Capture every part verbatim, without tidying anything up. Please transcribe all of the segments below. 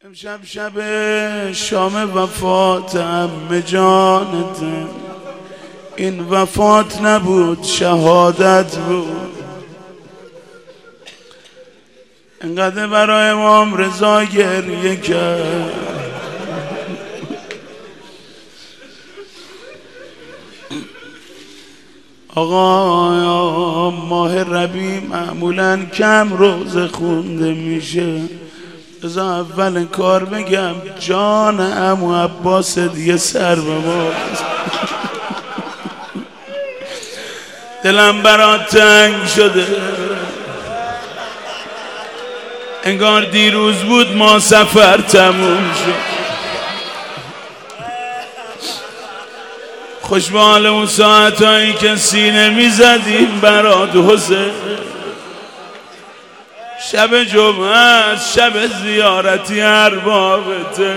امشب شب شام وفات عمه جانته، این وفات نبود شهادت بود. انقدر برای امام رضا گریه کرد. آقا ماه ربیع معمولا کم روزه خونده میشه. بذار اول کار بگم جان عمو عباس دیگه سر به باد. دلم برات تنگ شده، انگار دیروز بود ما سفر تموم شد. خوشبال اون ساعتایی که سینه میزدیم برات حسین. شب جمعه شب زیارتی اربابته.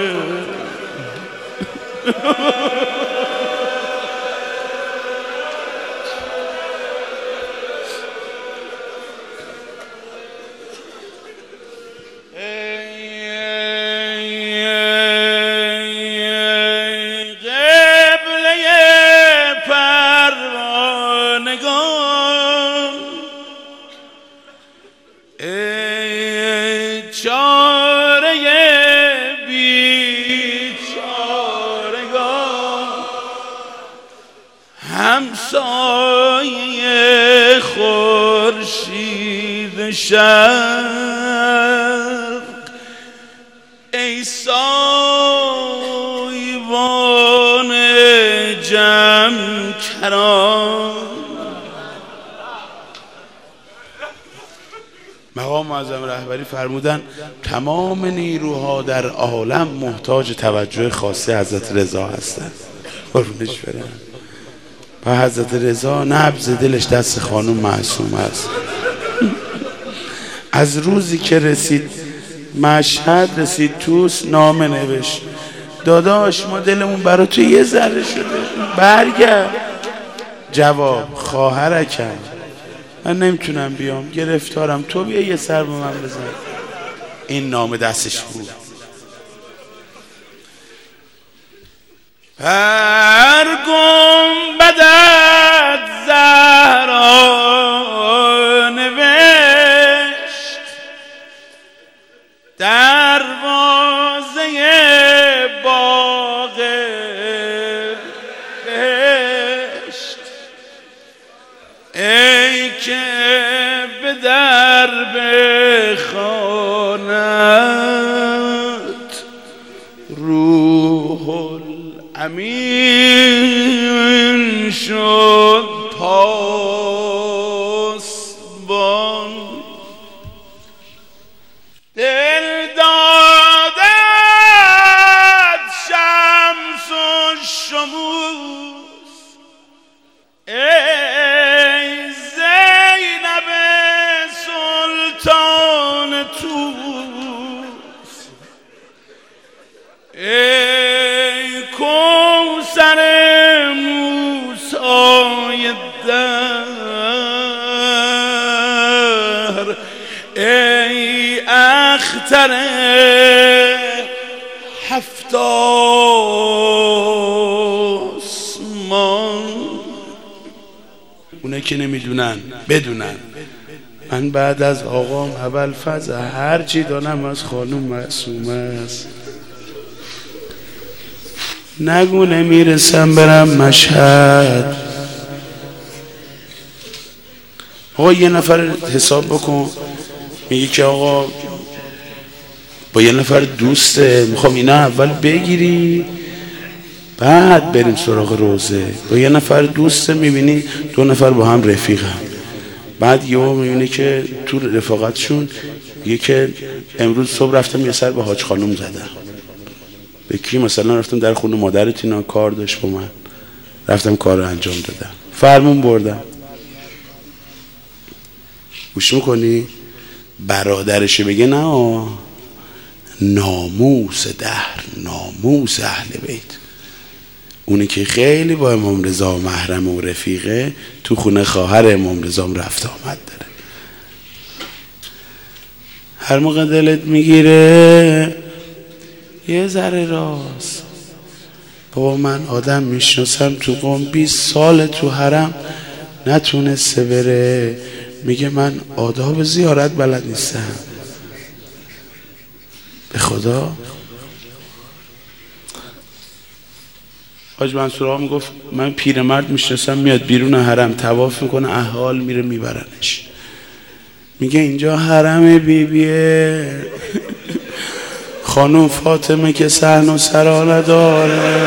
چاره بیچارگان همسایه خورشید شرق، ای سایبان جمع کران. مقام معظم رهبری فرمودن تمام نیروها در عالم محتاج توجه خاصی حضرت رضا هستند. قربونش برم. و حضرت رضا نبض دلش دست خانم معصومه است. از روزی که رسید مشهد، رسید توس، نامه نوشت داداش ما دلمون برای تو یه ذره شده، برگرد. جواب خواهرکم من نمیتونم بیام، گرفتارم، تو بیا یه سر به من بزن. این نامه دستش بود. هر گنبدت زهرا نوشت، دروازه باغ بهشت، ای که به درب خانت روح الامین شد پاسبان. دل دادت شمس و شموس، ای زینب سلطان توس، ای کوثر موسی الدهر، ای اختر هفت آسمان. اونه که نمیدونن بدونن من بعد از آقام ابوالفضل هر چی دانم از خانم معصومه است. نگو نمیرسم برم مشهد. آقا یه نفر حساب بکن میگه که آقا با یه نفر دوسته، میخوام اینا اول بگیری بعد بریم سراغ روزه. با یه نفر دوسته میبینی دو نفر با هم رفیقن، بعد یهو میبینی که تو رفاقتشون میگه که امروز صبح رفتم یه سر به حاج خانم زدم. به کی؟ مثلا رفتم در خونه مادرت، اینا کار داشت با من، رفتم کار رو انجام دادم، فرمون بردم. گوش میکنی؟ برادرشه بگه نه، ناموس دهر، ناموس اهل بیت. اونی که خیلی با امام رضا محرم و رفیقه، تو خونه خواهر امام رضا رفت آمد داره. هر موقع دلت میگیره یه ذره راست. بابا من آدم میشناسم تو قوم بیست سال تو حرم نتونسته بره، میگه من آداب زیارت بلد نیستم. به خدا حاج منصور آقا میگفت من پیرمرد میشناسم میاد بیرون حرم طواف میکنه احوال میره میبرنش، میگه اینجا حرم بیبیه خانم فاطمه که صحن و سرا نداره.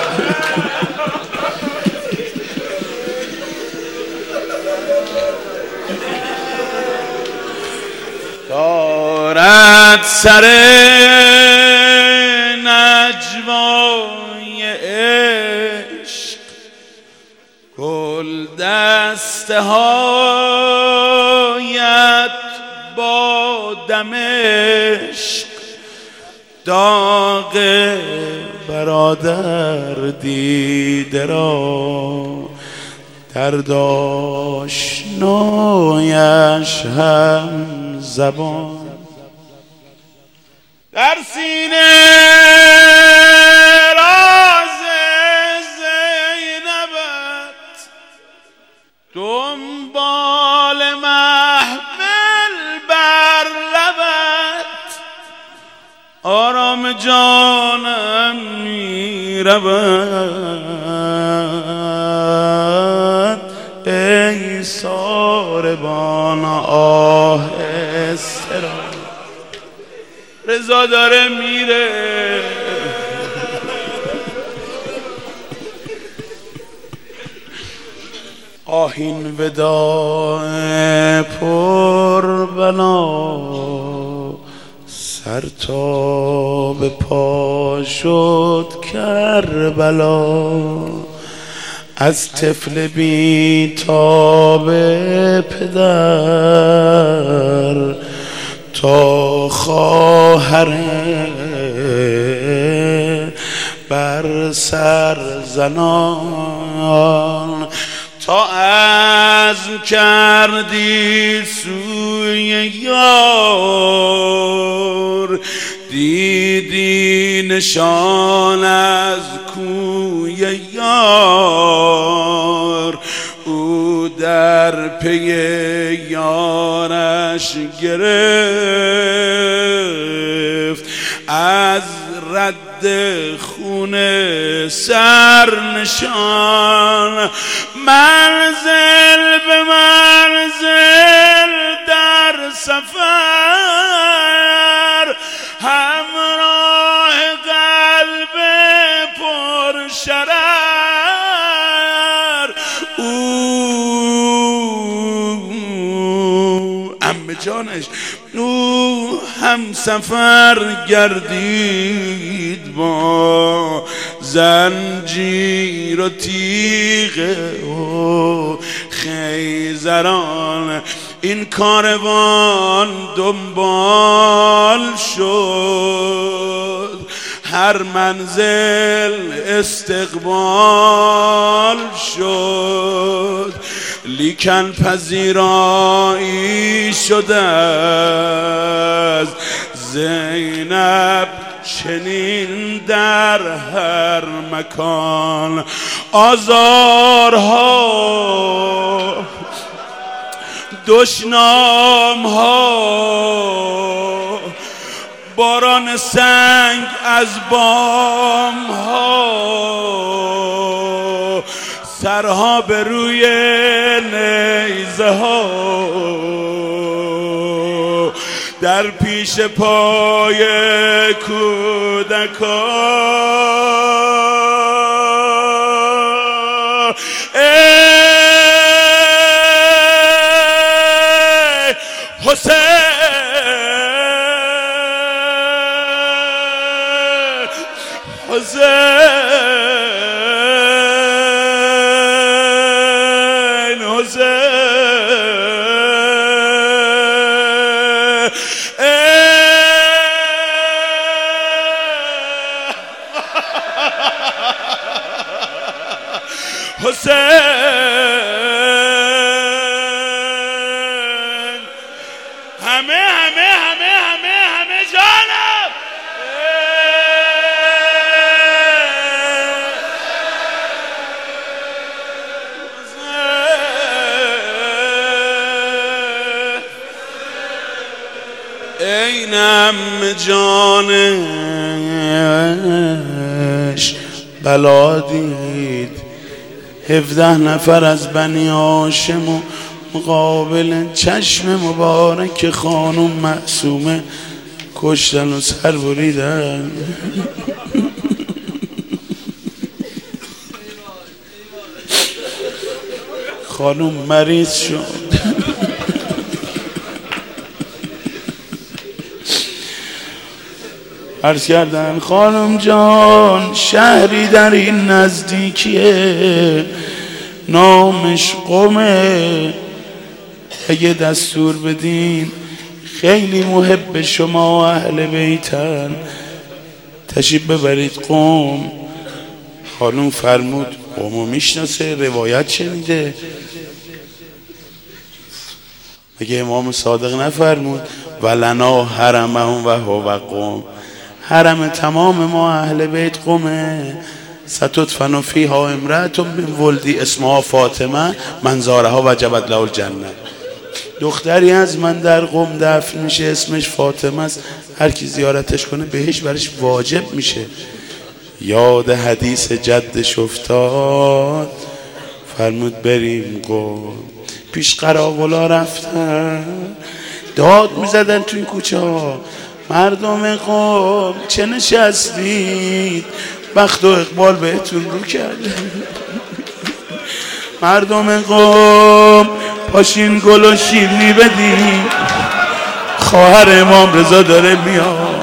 دارد سر نجوای عشق گل دسته هایت با دمشق، داغ برادر دیده را درد آشنایش هم زبان. در سینه راز زینبت دنبال محمل بر لبت، آرام جانم می رود ای ساربان آهسته را. رضا داره میره آهین وداع پر بلا، سر تا به پا شد کربلا. از طفل بی تاب پدر تا خواهر بر سر زنان، تا عزم کردی سوی یار دیدی نشان از کوی یار. او در پی یارش گرفت از رد خون سرنشان، منزل به منزل در سفر، همراه قلب پر شرر. او عمه جانش او هم سفر گردید با زنجیر و تیغ و خیزران، این کاروان دنبال شد، هر منزل استقبال شد، لیکن پذیرایی شده از زینب چنین در هر مکان. آزارها دشنامها باران سنگ از بامها، سرها به روی نیزه ها، در پیش پای کودکان. ای حسین حسین حسین حسین همه همه همه همه همه جانم. عمه جانش بلا دید، هفده نفر از بنی هاشم و مقابل چشم مبارک خانم معصومه کشتن و سر بریدن. خانم مریض شد. عرض کردن خانم جان شهری در این نزدیکیه نامش قمه، اگه دستور بدین خیلی محب شما و اهل بیتن، تشریف ببرید قم. خانم فرمود قمو میشناسه، روایت شنیده، مگه امام صادق نفرمود ولنا حرمهم و هو قم، حرم تمام ما اهل بیت قمه، ستدفن فیها امرأة من ولدی اسمها فاطمه من زارها وجبت له الجنه. دختری از من در قم دفن میشه اسمش فاطمه است، هر کی زیارتش کنه بهش برش واجب میشه. یاد حدیث جدش افتاد، فرمود بریم قم. پیش قراولا رفتن داد میزدن تو این کوچه ها، مردم قم چه نشستید، بخت و اقبال بهتون رو کرده. مردم قم پاشین گل و شیرینی بدین، خواهر امام رضا داره میاد.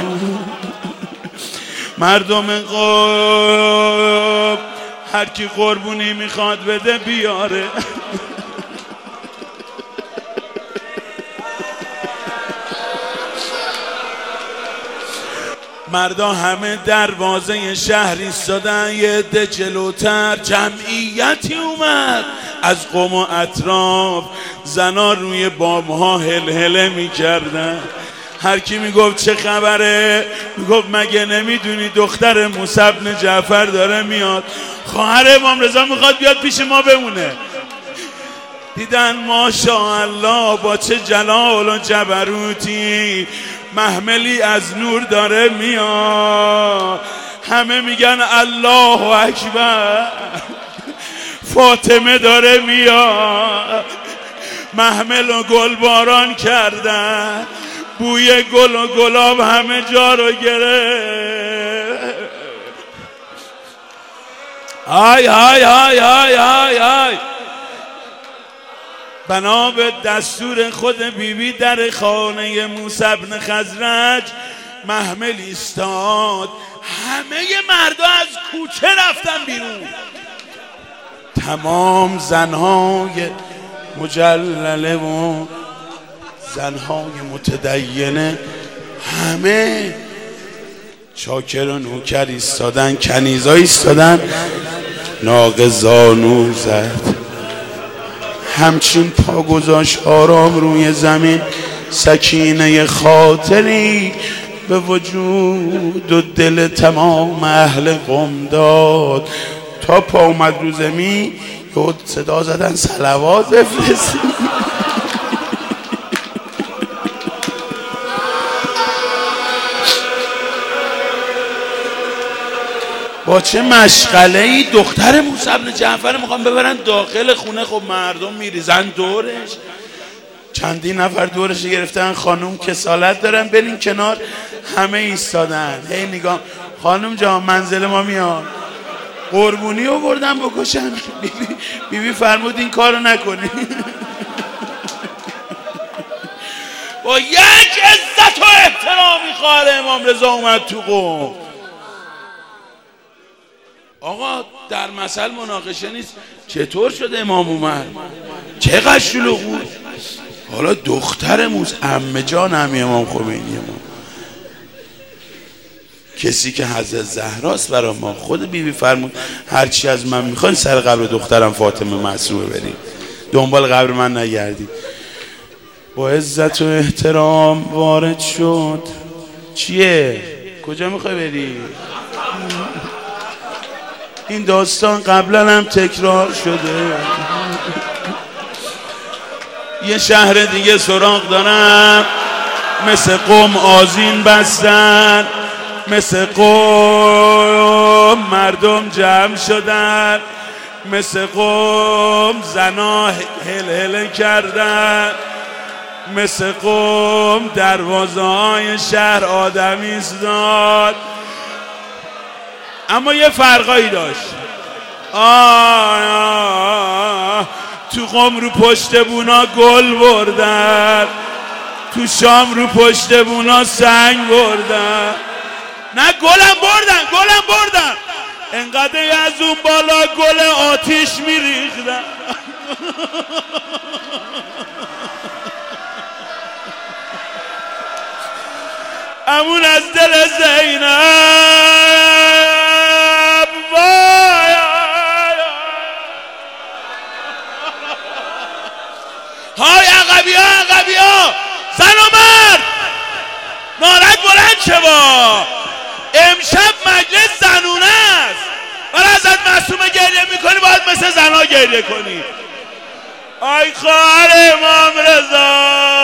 مردم قم هر کی قربونی میخواد بده بیاره. مردا همه دروازه شهر ایستادن، یه عده جلوتر جمعیتی اومد از قم و اطراف، زنا روی بامها هلهله میکردن. هر کی میگفت چه خبره، میگفت مگه نمیدونی دختر موسی بن جعفر داره میاد، خواهر امام رضا میخواد بیاد پیش ما بمونه. دیدن ماشاءالله با چه جلال و جبروتی، محملی از نور داره میاد. همه میگن الله اکبر، فاطمه داره میاد. محمل و گل باران کردن، بوی گل و گلاب همه جا رو گرفت. های های های های های های بنا به دستور خود بیبی در خانه موسی بن خزرج محمل ایستاد. همه مردا از کوچه رفتن بیرون، تمام زنهای مجلله و زنهای متدینه همه چاکر و نوکر ایستادن، کنیزا ایستادن. ناقه زانو زد، همچین پا گذاشت آرام روی زمین، سکینه خاطری به وجود و دل تمام اهل قم داد. تا پا اومد رو زمین یهو صدا زدن صلوات بفرستید. با چه مشغله‌ای دختر موسی بن جعفر میخوام ببرن داخل خونه. خب مردم میریزن دورش، چندین نفر دورش گرفتن. خانم کسالت دارن برین کنار، همه ایستادن. هی نگاه خانم جان منزل ما میاد، قربونی آوردن بکشن. بیبی بی بی فرمود این کارو نکنی. با یک عزت و احترامی خواهر امام رضا اومد تو قم. آقا در مثل مناقشه نیست، چطور شده امام اومد، چقدر شلوغ بود. حالا دخترموز عمه جان همین امام خمینی ما، کسی که حضرت زهراست برای ما. خود بیبی فرمود هرچی از من میخواین سر قبر دخترم فاطمه معصومه بریم، دنبال قبر من نگردید. با عزت و احترام وارد شد. چیه؟ کجا میخوای بری؟ این داستان قبلا هم تکرار شده. یه شهر دیگه سراغ دارم، مثل قوم آذین بستن، مثل قوم مردم جمع شدن، مثل قوم زنا هل هل کردن، مثل قوم دروازه های شهر آدمی ایستاد. اما یه فرقایی داشت. آه آه تو قم رو پشت بونا گل بردن، تو شام رو پشت بونا سنگ بردن. نه گلم بردن، گلم بردن، انقدر از اون بالا گل آتیش میریختن. امون از دل زینب وای های عقبی ها عقبی ها زن و مرد نارد بلند شوا. امشب مجلس زنونه است. برای ازت معصومه گریه میکنی باید مثل زنها گریه کنی. آی خواهر امام رضا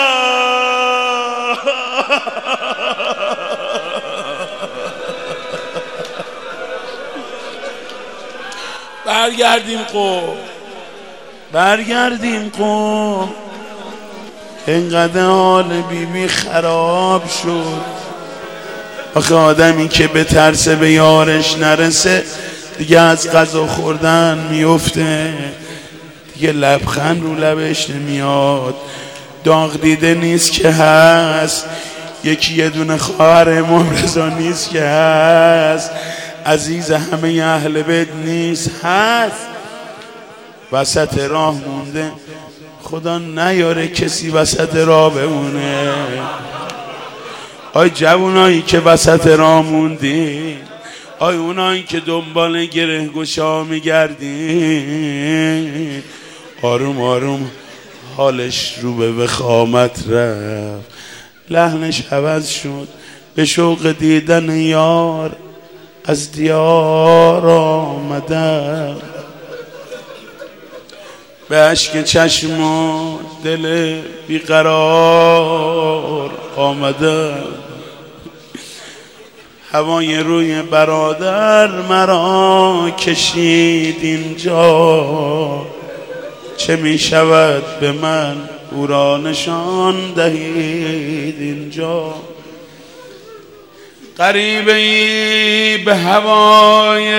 برگردیم قوم، برگردیم قوم. اینقدر حال بی بی خراب شد. آخه آدمی که به ترس به یارش نرسه دیگه از غذا خوردن میفته، دیگه لبخند رو لبش نمیاد. داغ دیده نیست که هست، یکی یه دونه خواهر امام رضا نیست که هست، عزیز همه اهل بیت نیست هست. وسط راه مونده، خدا نیاره کسی وسط راه بمونه. آی جوانایی که وسط راه موندین، آی اونایی که دنبال گره گشا میگردین، آروم آروم حالش رو به وخامت رفت، لحنش عوض شد، به شوق دیدن یار از دیار آمدم، به اشک چشم و دل بیقرار آمدم. هوای روی برادر مرا کشید اینجا، چه می شود به من او را نشان دهید اینجا. غریبه ای به هوای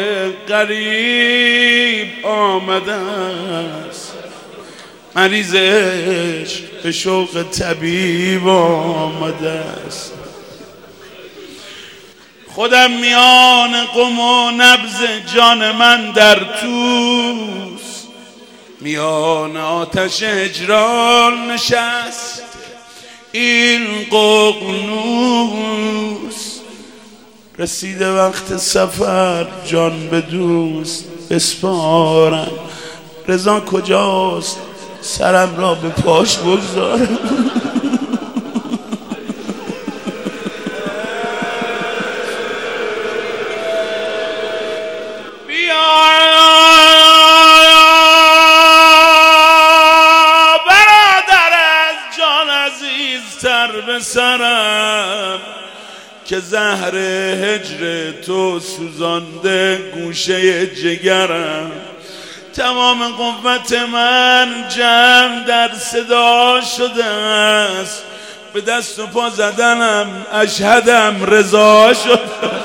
غریب آمده است، مریض عشق به شوق طبیب آمده است. خودم میان قم و نبض جان من در توست، میان آتش هجران نشست این ققنوس. رسیده وقت سفر جان به دوست بسپارم، رضا کجاست سرم را به پاش بگذارم. به سرم که زهر هجر تو سوزانده گوشه جگرم، تمام قوت من جمع در صدا شده است، به دست و پا زدنم اشهدم رضا شد.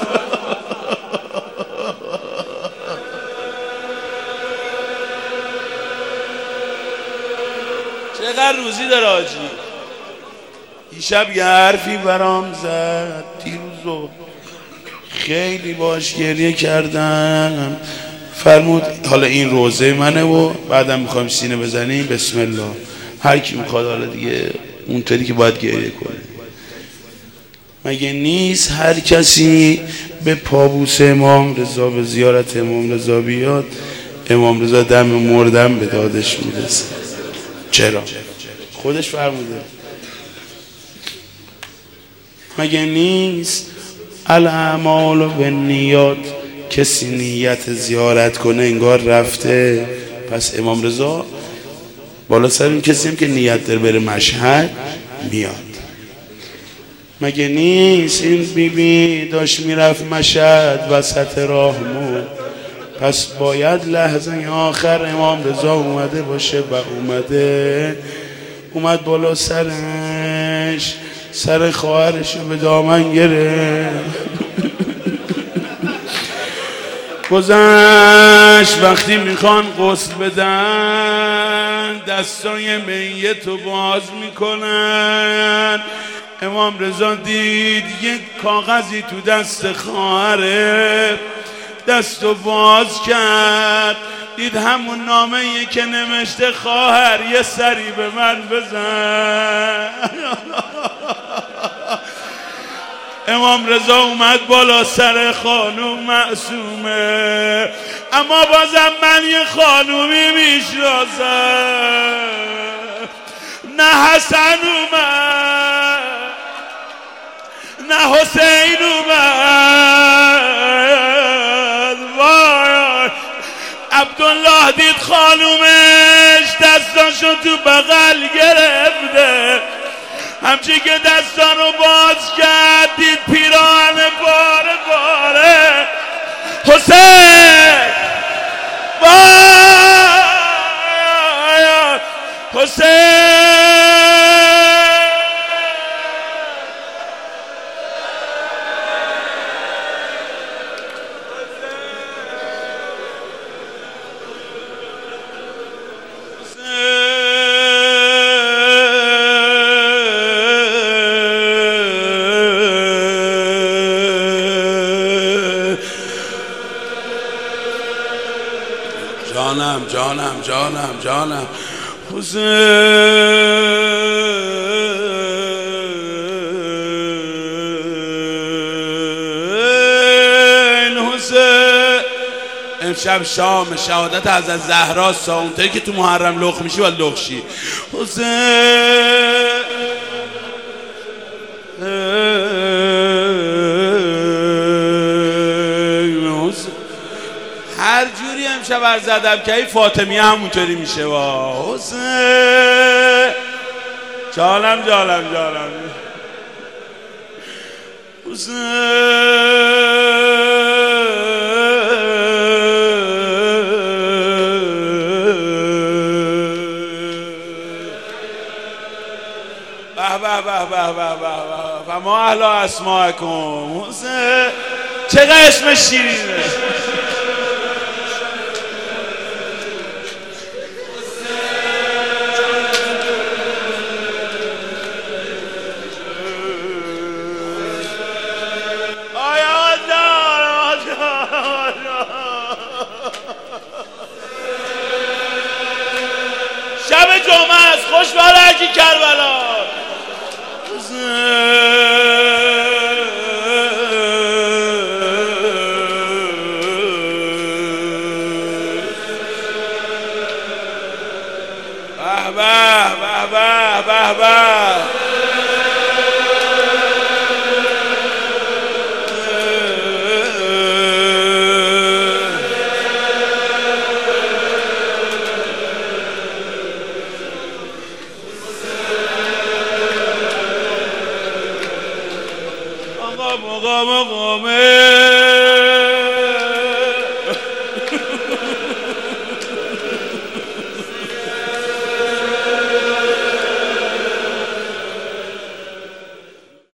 چقدر روزی داره آجی. دیشب یه حرفی برام زد دیروزو، خیلی باش گریه کردم. فرمود حالا این روزه منه و بعدم میخوایم سینه بزنیم بسم الله، هر کی میخواد حالا دیگه اونطوری که باید گریه کنه. مگه نیست هر کسی به پابوس امام رضا به زیارت امام رضا بیاد امام رضا دم مردم به دادش میرسه؟ چرا؟ خودش فرموده. مگه نیست الاعمال بالنیات، کسی نیت زیارت کنه انگار رفته. پس امام رضا بالا سر این کسی هم که نیت داره بره مشهد میاد. مگه نیست این بیبی داشت میرفت مشهد وسط راه مرد، پس باید لحظه آخر امام رضا اومده باشه و اومده. اومد بالا سرش، سر خواهرشو به دامن گرفت. گذشت وقتی میخوان غسل بدن دستای میتو باز میکنن. امام رضا دید یک کاغذی تو دست خواهره، دستو باز کرد، دید همون نامه‌ای که نوشته خواهر یه سری به من بزن. امام رضا اومد بالا سر خانوم معصومه، اما بازم من یه خانومی میشناسم. نه حسن اومد نه حسین اومد. وای عبدالله دید خانومش دستاشو تو بغل گرفته، همچی که دستانو باز کرد دید پیراهن باره باره. حسین وای حسین جانم جانم جانم جانم حسین حسین. امشب شام شهادت حضرت زهرا اونطوری که تو محرم لخ میشی و لخشی. حسین هر جوری امشب عرض ادب که فاطمیه همونطوری میشه. وا حسین جانم جانم جانم حسین. به به به به به به ما اهل اسماءکم. حسین چقدر اسم شیرینه. شب جمعه است، خوش برگی کربلا. به به به به به به